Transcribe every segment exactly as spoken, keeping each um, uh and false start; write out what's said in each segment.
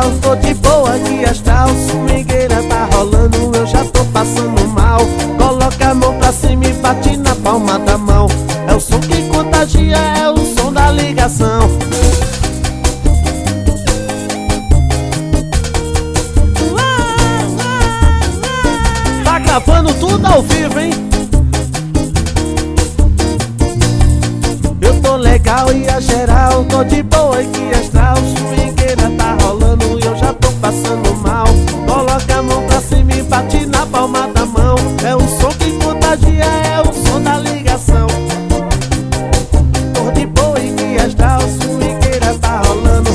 geral, tô de boa aqui astral. Swingueira tá rolando, eu já tô passando mal. Coloca a mão pra cima e bate na palma da mão. É o som que contagia, é o som da ligação. Tá gravando tudo ao vivo, hein? Eu tô legal e a geral, tô de boa aqui astral. Swingueira tá rolando e eu já tô passando mal. Coloca a mão pra cima e bate na palma da mão. É o som que contagia, é o som da ligação. Tô de boa aqui astral, swingueira tá rolando.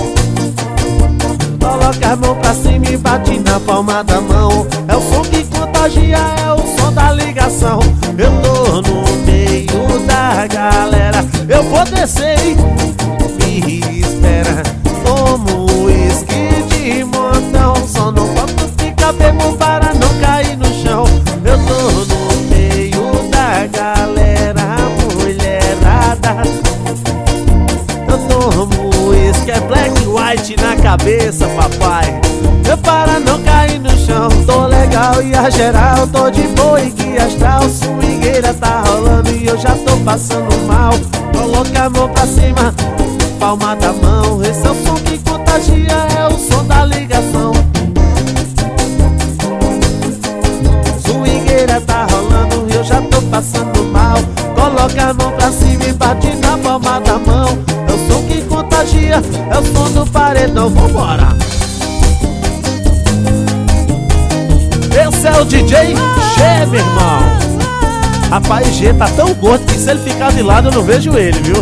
Coloca a mão pra cima e bate na palma da mão. É o som que contagia, é o som da ligação. Eu tô no meio da galera, eu vou descer, me espera. Tomo uísque de montão, só não posso ficar bebo para não cair no chão. Eu tô no meio da galera, mulherada. Eu tomo uísque, é black white na cabeça, papai. Eu para não cair no chão. Tô legal e a geral, tô de boa e que astral. Swingueira tá rolando e eu já tô passando mal. Coloca a mão pra cima, palma da mão. Esse é o som que contagia, é o som da ligação. Swingueira tá rolando e eu já tô passando mal. Coloca a mão pra cima e bate na palma da mão. É o som que contagia, é o som do paredão. Vambora! Esse é o D J G, meu irmão. Rapaz, G tá tão gordo que se ele ficar de lado eu não vejo ele, viu?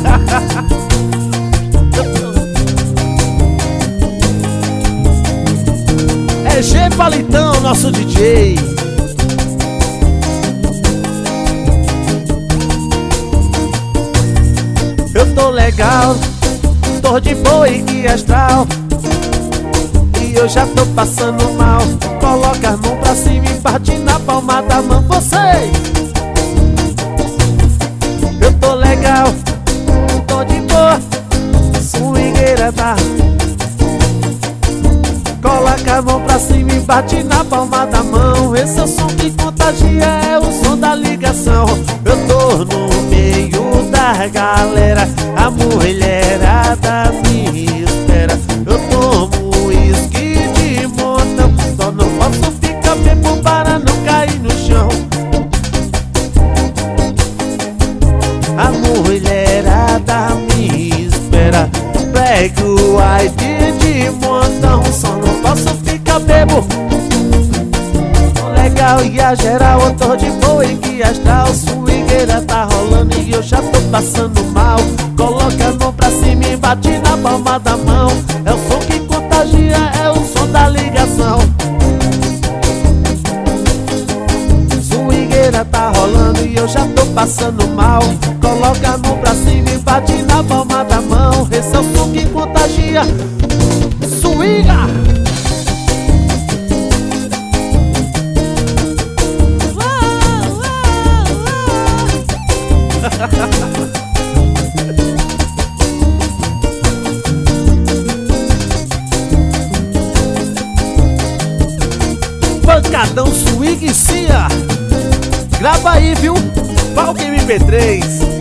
É G Palitão, nosso D J. Eu tô legal, tô de boa e que astral. E eu já tô passando mal. Coloca a mão pra cima e bate na palma da mão. Vocês! Eu tô legal, tô de boa. Swingueira tá. Coloca a mão pra cima e bate na palma da mão. Esse é o som que contagia, é o som da ligação. Eu tô no meio da galera, a mulherada me espera. Eu tomo uísque de montão, só não posso ficar bebo para não cair no chão. A mulherada me espera. Black white de montão, só não posso ficar bebo. Tô legal e a geral, eu tô de boa e que astral. Swingueira tá rolando e eu já tô passando mal. Coloca a mão pra cima e bate na palma da mão. É o som que contagia, é o som da ligação. Swingueira tá rolando e eu já tô passando mal. Coloca a mão pra cima e bate na palma da mão. Esse é o som que contagia. Swinga! Pancadão swing cia. Grava aí, viu? Palco M P três.